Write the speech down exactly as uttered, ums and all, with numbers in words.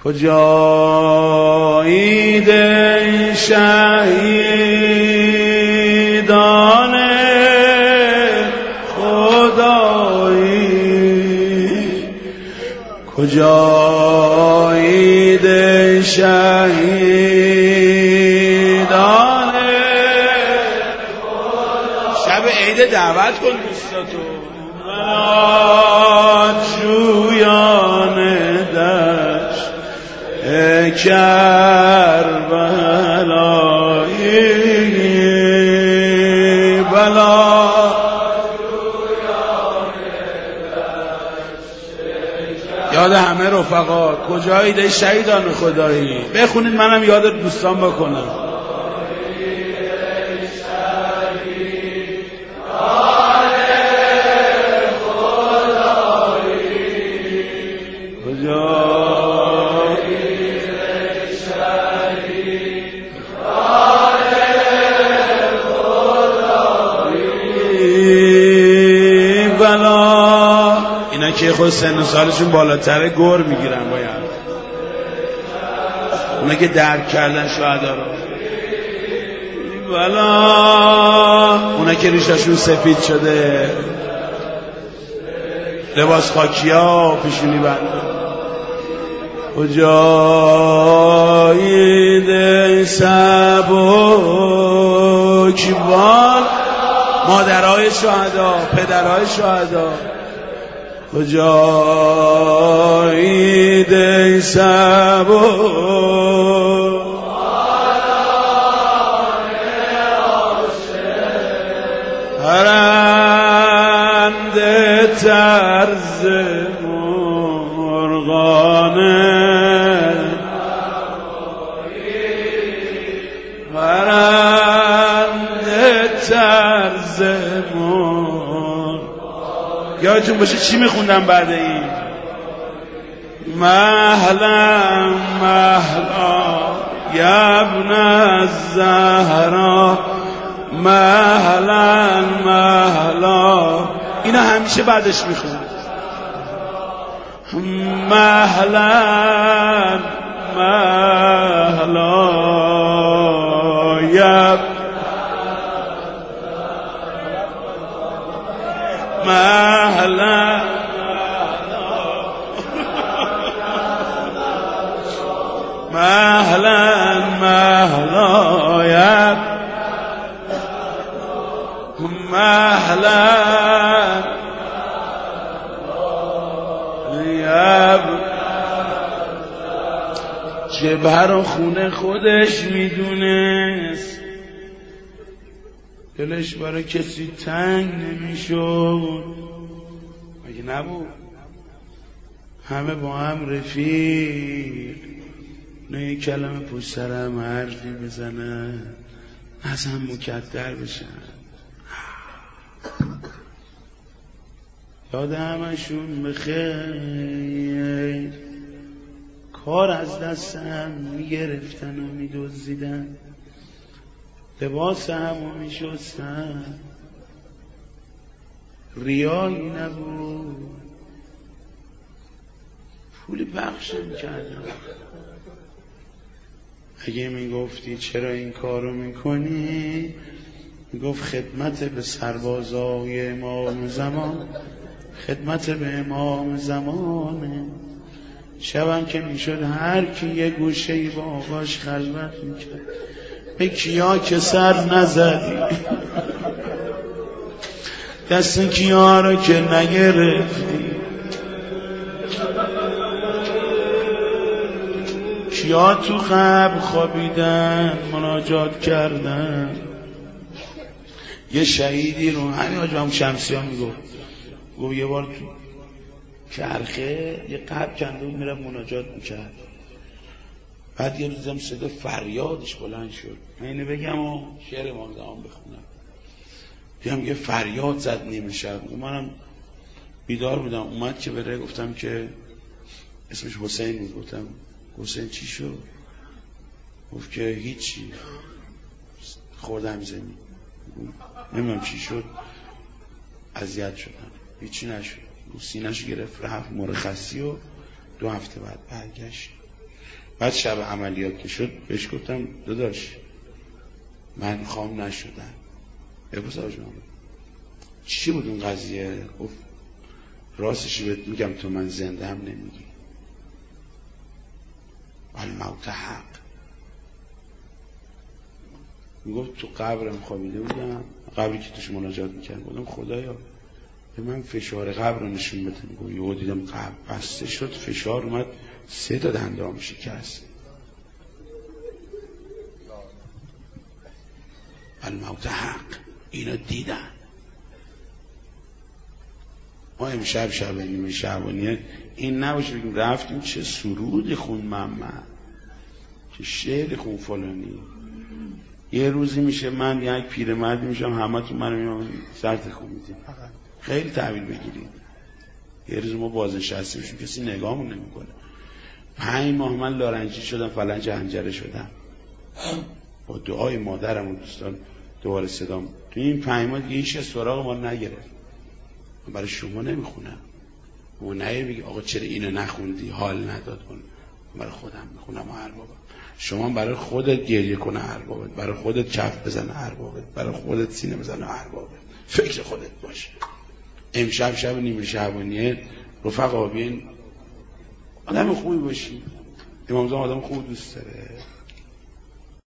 کجایید شهیدان خدایی کجایید شهیدان خدایی شب عید دعوت کن دوستاتو جویان دشت کربلایی بلا یاد همه رفقا کجایید شهیدان خدایی بخونید منم یاد دوستان بکنم که خود سن و سالشون بالاتره گر میگیرن باید اونا که درک کردن شهدا رو والا اونا که ریشاشون سفید شده لباس خاکیا پیشونی بنده کجایید سبکبار مادرهای شهدا پدرهای شهدا کجایید سبو پرنده طرز مرغانه پرنده طرز یادتون باشه چی میخوندم بعد این مهلا مهلا یبن الزهرا مهلا مهلا اینا همیشه بعدش میخوند مهلا مهلا یب مهلا مهلا مهلا یب مهلا یب جبهه رو خونه خودش میدونست دلش برای کسی تنگ نمیشد مگه نبود همه با هم رفیق نه یک کلمه پشت سرم حرفی بزنن از هم مکدر بشن یاد همشون بخیر کار از دستم میگرفتن و میدزدیدن لباس همو میشستن ریایی نبود پولی پخش میکردم اگه میگفتی چرا این کارو میکنی میگفت خدمت به سربازای امام زمان خدمت به امام زمانه شبم که میشد هر کی یه گوشه‌ای با آقاش خلوت میکرد به کیا که سر نزدی دست کیا رو که نگرفتی کیا تو قبر خوابیدن مناجات کردن یه شهیدی رو همین حاج محمود شمسیان میگفت گفت یه بار تو چرخه یه قبر کنده بود میرم مناجات میکرد بعد یه روزم صدا فریادش بلند شد من اینو بگم و شعر امام زمان بخونم دیدم یه فریاد زد نیمه شب منم بیدار بودم اومد که بره گفتم که اسمش حسین بود گفتم حسین چی شد؟ گفت که هیچی خوردم زمین نمیدونم چی شد اذیت شدم هیچی نشد سینه‌شو گرفت رفت مرخصی و دو هفته بعد برگشت بعد شب عملیات که شد بهش گفتم داداش من خام نشدم. بگوز آقا جان چی بود اون قضیه؟ گفت راستش بهت میگم تو من زنده هم نمیگی. الموت حق. میگفت تو قبرم خوابیده بودم، قبری که توش مناجات میکرد، بودم خدایا به من فشار قبر رو نشون بده. میگو یهو دیدم قبر بسته شد، فشار اومد، سه تا دندام شکست. الموت حق. اینو دیدن. ما امشب شب نیمه شعبانیه این نباشه بگیم رفتیم چه سرودی خون محمد، چه شعر خون فلانی. یه روزی میشه من یک پیرمردی میشم همه تو منو میام سر تکون میدیم. خیلی تحویل بگیریم. یه روز ما بازنشسته میشیم کسی نگاهمون نمیکنه. پنج ماه من لارنجی شدم، فلنج حنجره شدم. با دعای مادرم و دوستان دوباره صدام. تو این پنج ماه دیگه هیچ سراغ ما نگرفت. من برای شما نمیخونم. و نه بگی آقا چرا اینو نخوندی حال نداد کن. برای خودم میخونم و اربابم. شما برای خودت گریه کنه اربابت، برای خودت کف بزنه اربابت، برای خودت سینه بزنه اربابت، فکر خودت باشه. امشب شب نیمه شعبانیه رفقا بیاین آدم خوبی باشی. امام زمان آدم خوب دوست داره.